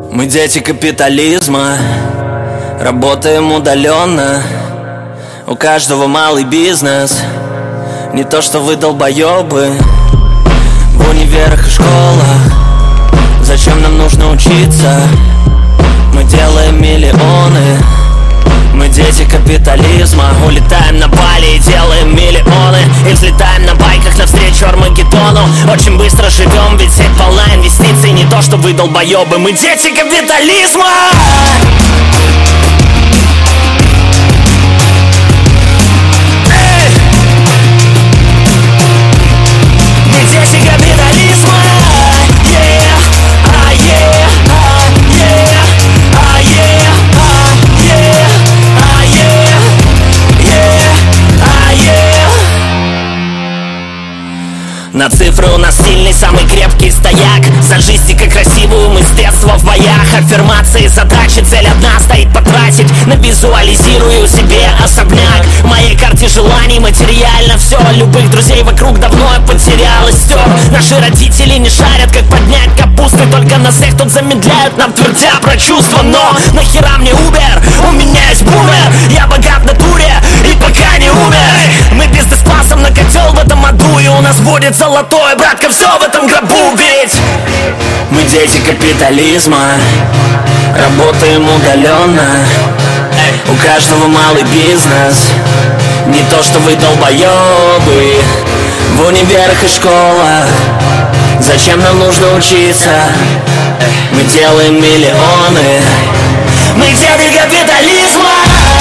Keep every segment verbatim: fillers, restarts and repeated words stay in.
Мы дети капитализма, работаем удаленно. У каждого малый бизнес, не то что вы долбоебы. В универах и школах, зачем нам нужно учиться? Мы делаем миллионы. Мы дети капитализма, улетаем на Бали и делаем миллионы. И взлетаем на байках навстречу Армагеддону. Очень быстро живем, ведь сеть полна инвестиций. Не то что вы долбоебы, мы дети капитализма. Эй! Мы дети капитализма. Yeah, ah, yeah, ah, yeah, ah, yeah, ah, yeah, ah, yeah, yeah, ah, yeah. На цифры у нас сильный, самый крепкий стояк. Стажистика красивую мы с детства в боях. Аффирмации, задачи, цель одна стоит потратить. Навизуализирую себе особняк. В моей карте желаний материально все. Любых друзей вокруг давно я потерял и стер. Наши родители не шарят, как поднять капусты. Только на всех тут замедляют, нам твердя про чувства. Но нахера мне Uber? У меня есть бумер. Я богат в натуре и пока не умер. Мы бизнес-классом на котел в этом аду. И у нас будет золотое, братка, все в этом гробу. Ведь мы дети капитализма, работаем удаленно. У каждого малый бизнес, не то что вы долбоебы. В универах и школах, зачем нам нужно учиться? Мы делаем миллионы. Мы дети капитализма.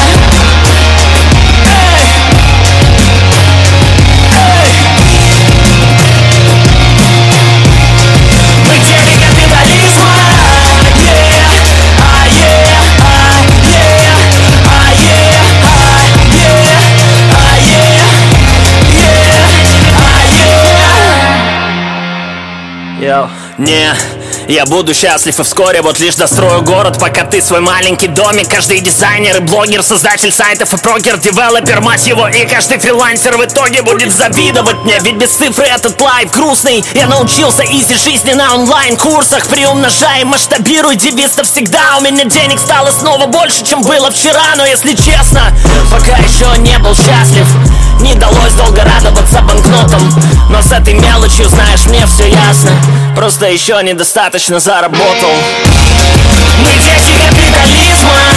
Не, я буду счастлив и вскоре вот лишь дострою город. Пока ты свой маленький домик. Каждый дизайнер и блогер, создатель сайтов и прогер, девелопер, мать его. И каждый фрилансер в итоге будет завидовать мне. Ведь без цифры этот лайф грустный. Я научился изи жизни на онлайн-курсах. Приумножай, масштабируй, девиз-то всегда. У меня денег стало снова больше, чем было вчера. Но если честно, пока еще не был счастлив. Не далось долго радоваться банкнотам. Но с этой мелочью, знаешь, мне все ясно. Просто еще недостаточно заработал. Мы дети капитализма.